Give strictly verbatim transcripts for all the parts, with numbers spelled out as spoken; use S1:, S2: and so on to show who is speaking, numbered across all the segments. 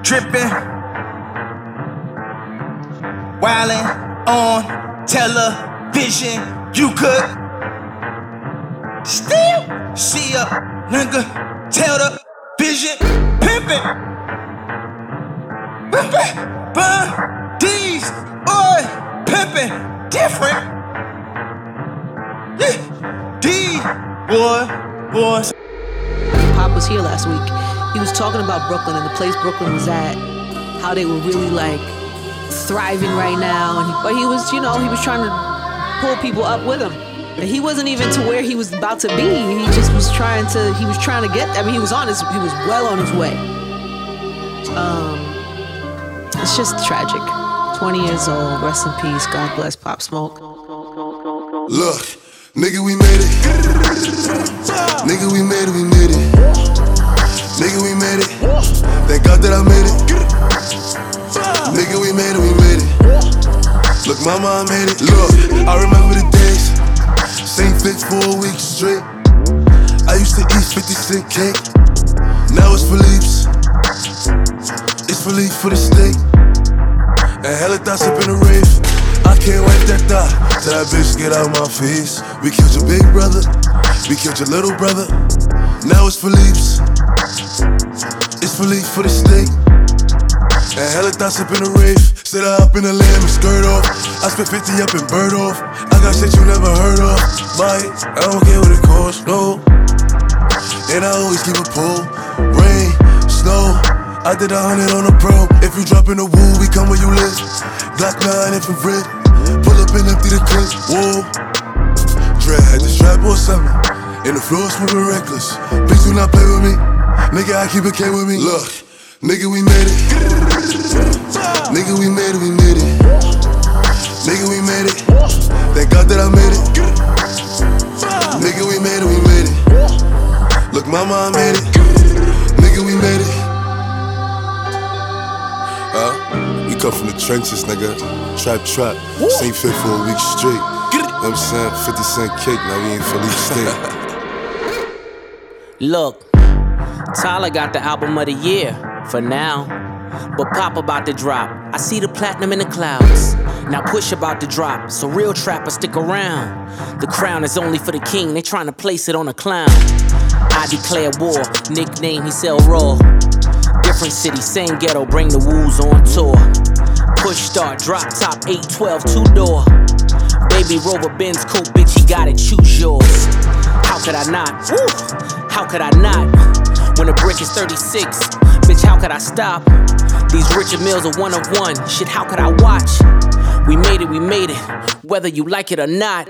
S1: dripping, wildin' on television. You could still see a nigga tell the vision. Pimpin', pimpin', bun, D's, oi, pimpin', different. Yeah, D, boy, boy.
S2: Pop was here last week. He was talking about Brooklyn and the place Brooklyn was at, how they were really like thriving right now. And he, but he was, you know, he was trying to pull people up with him. He wasn't even to where he was about to be. He just was trying to. He was trying to get. I mean, he was on his. He was well on his way. Um, it's just tragic. twenty years old. Rest in peace. God bless Pop Smoke.
S3: Look, nigga, we made it. Nigga, we made it. We made it. Nigga, we made it. Thank God that I made it. Nigga, we made it. We made it. Look, mama, I made it. Look, I remember the days. Same fit for a week straight. I used to eat fifty cent cake. Now it's Philippe's. It's Philippe for the steak. And hella thoughts up in the rave. I can't wipe that thought till that bitch get out my face. We killed your big brother. We killed your little brother. Now it's Philippe's. It's Philippe for the steak. And hella thoughts up in the rave. Sit up in the lamb and skirt off. I spent fifty up and bird off. I got shit you never heard of. Buy it, I don't care what it costs, no. And I always keep a pull. Rain, snow, I did a hundred on a pro. If you drop in the woo, we come where you live. Glock nine infrared. Pull up and empty the clip. Whoa. Dread had the strap or something. And the floor moving reckless. Bitch, do not play with me. Nigga, I keep it K with me. Look, nigga, we made it. Nigga, we made it, we made it. Nigga, we made it. Thank God that I made it. Nigga, we made it, we made it. Look, mama, I made it. Nigga, we made it. Uh, we come from the trenches, nigga. Trap, trap. Same fit for a week straight. You know what I'm saying? fifty cent cake, now we in Philly State.
S4: Look, Tyler got the album of the year for now, but Pop about to drop. I see the platinum in the clouds. Now Push about to drop, so real trappers stick around. The crown is only for the king, they trying to place it on a clown. I declare war, nickname he sell raw. Different city, same ghetto, bring the woos on tour. Push start, drop top, eight twelve, two door. Baby Rover, Benz coupe, bitch, he got it, choose yours. How could I not? Woo! How could I not? When the brick is thirty-six, bitch, how could I stop? These Richard Mills are one of one, shit, how could I watch? We made it, we made it, whether you like it or not.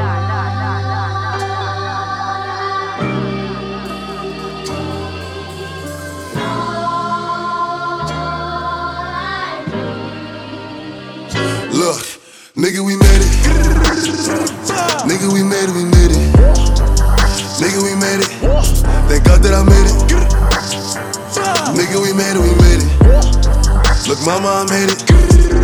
S3: Look, nigga, we made it. Nigga, we made it, we made it. Nigga, we made it. Thank God that I made it. Nigga, we made it, we made it. Look, mama, I made it.